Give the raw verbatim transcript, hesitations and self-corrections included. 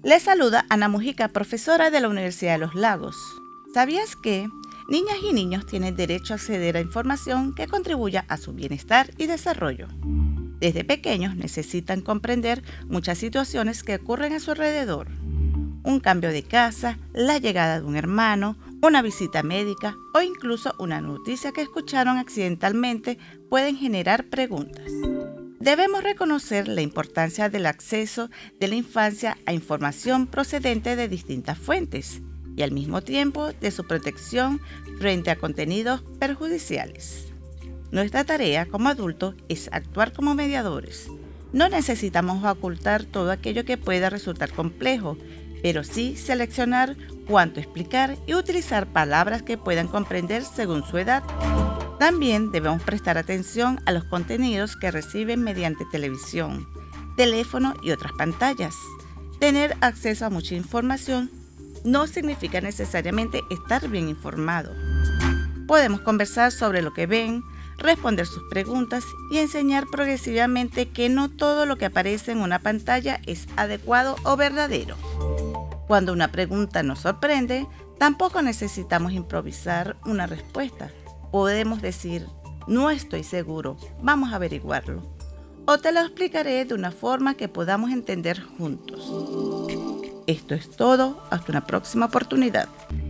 Les saluda Ana Mujica, profesora de la Universidad de Los Lagos. ¿Sabías que niñas y niños tienen derecho a acceder a información que contribuya a su bienestar y desarrollo? Desde pequeños necesitan comprender muchas situaciones que ocurren a su alrededor. Un cambio de casa, la llegada de un hermano, una visita médica o incluso una noticia que escucharon accidentalmente pueden generar preguntas. Debemos reconocer la importancia del acceso de la infancia a información procedente de distintas fuentes y al mismo tiempo de su protección frente a contenidos perjudiciales. Nuestra tarea como adultos es actuar como mediadores. No necesitamos ocultar todo aquello que pueda resultar complejo, pero sí seleccionar cuánto explicar y utilizar palabras que puedan comprender según su edad. También debemos prestar atención a los contenidos que reciben mediante televisión, teléfono y otras pantallas. Tener acceso a mucha información no significa necesariamente estar bien informado. Podemos conversar sobre lo que ven, responder sus preguntas y enseñar progresivamente que no todo lo que aparece en una pantalla es adecuado o verdadero. Cuando una pregunta nos sorprende, tampoco necesitamos improvisar una respuesta. Podemos decir, no estoy seguro, vamos a averiguarlo. O te lo explicaré de una forma que podamos entender juntos. Esto es todo, hasta una próxima oportunidad.